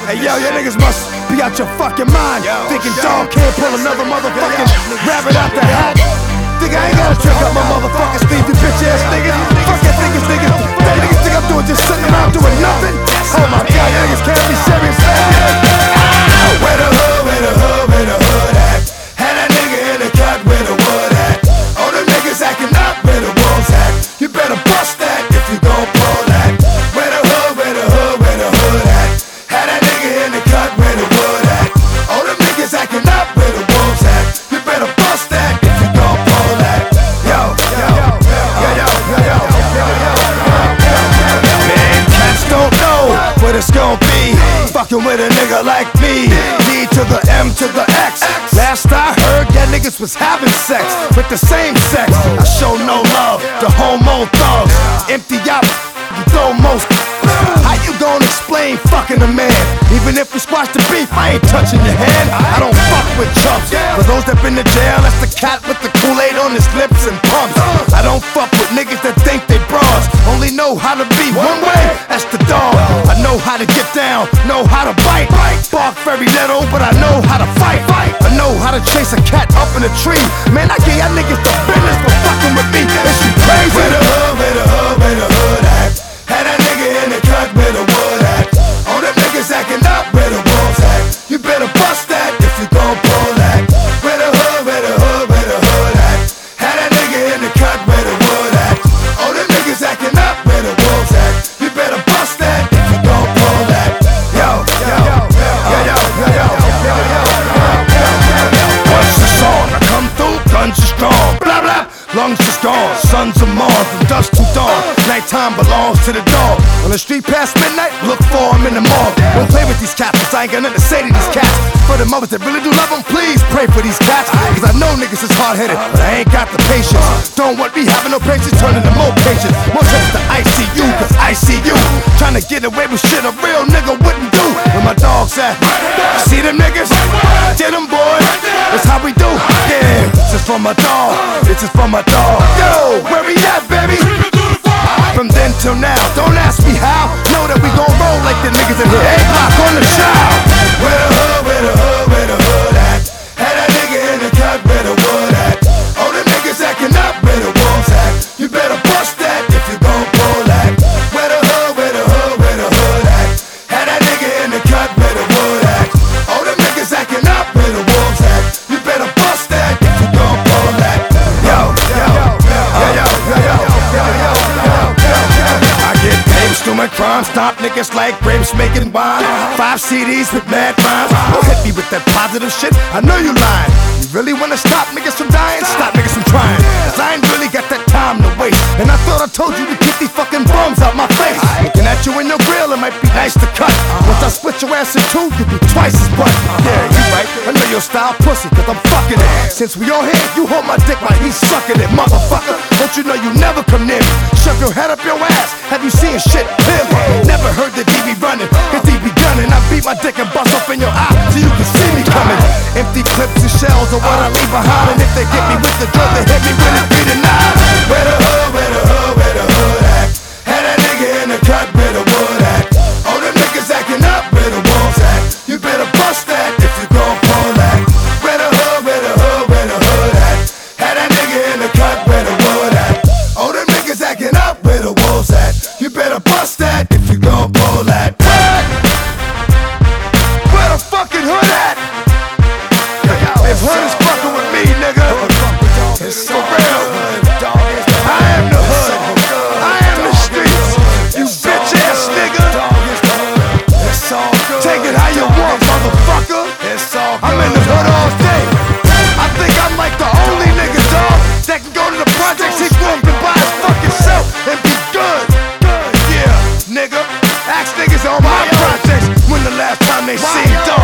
Hey yo, your niggas must be out your fucking mind. Thinking dog can't pull another motherfucking rabbit out the hat. Think I ain't gotta trick up my motherfucking sleeve, you bitch ass niggas. Fuck that niggas, niggas. That niggas think I'm doing just sitting around doing nothing. Oh my god, you niggas can't be serious, man. Where the hood, where the hood, where the hood at? Had that nigga in the cut where the wood at. All the niggas acting up where the wolves at. You better bust that if you gon' pull that. Where the hood, where the hood, where the hood at? Had that nigga in the cut where the wood at. All the niggas acting up where the wolves at. You better bust that if you gon' pull that. Yo, yo, yo, yo, yo, yo, yo, yo. Man, cats don't know what it's gon' be. Fucking with a nigga like me. D to the M to the X. Last I heard, yeah, niggas was having sex with the same sex. I show no love to homo thugs. Empty out, throw most. How you gon' explain fucking a man? Even if we squash the beef, I ain't touching your hand. I don't fuck with chumps. For those that been to jail, that's the cat with the Kool-Aid on his lips and pumps. I don't fuck with niggas that think they bras. Only know how to be one way, that's the dog. I know how to get down, know how to bite. Bark very little, but I know how to fight. I know how to chase a cat up in a tree. Man, I give y'all niggas the business for fucking with me. Is you crazy? Where the hood, where the hood, where the hood at? Had that nigga in the cut where the wood at. All them niggas acting up where the wolves at. You better bust that if you gon' pull that. Where the hood, where the hood, where the hood at? Had that nigga in the cut where the wood at. All them niggas acting up where the wolves at. You better bust that if you gon' pull that. Yo, yo, yo, yo, yo, yo, yo, yo, yo. Once it's on, I come through, guns are strong. Blah blah, lungs is gone. Sons of Mars from dusk to dawn. Nighttime belongs to the dog. On the street past midnight, look for him in the morgue. Don't play with these cats, cause I ain't got nothing to say to these cats. For the mothers that really do love them, please pray for these cats. Cause I know niggas is hard-headed, but I ain't got the patience. Don't want me having no patience, turning to more patience. More trips to ICU, cause I see you trying to get away with shit a real nigga wouldn't do. Where my dogs at? See them niggas? Get them boys, that's how we do. Yeah, this is for my dog, this is for my dog. Yo, where we at, baby? From then till now, don't ask me how. Know that we gon' roll like the niggas in here. A-block on the child. Where the hood, where the hood, where the hood at? Had that nigga in the cut where the wood at. All the niggas acting up where the wolves at. You better bust that if you gon' pull that. Where the hood, where the hood, where the hood at? Had that nigga in the cut where the wood at. All the niggas acting up where the wolves at. You better bust that if you gon' pull that. Yo, yo, yo, yo, yo, yo, yo, yo, yo. To my crime, stop niggas like grapes making wine. 5 CDs with mad rhymes. Don't hit me with that positive shit, I know you lying. You really wanna stop niggas from dying? Stop niggas from trying. Cause I ain't really got that time to waste. And I thought I told you to get these fucking bums out my face. Looking at you in your grill, it might be nice to cut. Once I split your ass in two, you'll be twice as butt. Yeah, you right, I know your style pussy, cause I'm fucking it. Since we on here, you hold my dick while he's sucking it. Motherfucker, don't you know you never come near me? Shove your head up your ass, have you seen shit? Never heard the DB running, cause he be gunning. I beat my dick and bust off in your eye so you can see me coming. Empty clips and shells are what I leave behind. And if they get me with the drill, they hit me with it 3 to 9. Where the hood, where the hood, where the hood at? Had that nigga in the cut where the wood at. All them niggas acting up where the wolves at. You better bust that if you gon' pull that. Where the hood, where the hood, where the hood at? Had that nigga in the cut where the wood at. All them niggas acting up where the wolves at. You better bust that if you gon' pull that. Where the fucking hood at? If hood is fucking with me, nigga, it's for real. I am the hood, I am the streets. You bitch ass nigga. Take it how you want, motherfucker. I'm in the hood all day. I think I'm like the only nigga, dog, that can go to the projects, he go up and buy his fucking self and be good. Nigga, ask niggas on my projects when the last time they seen dog.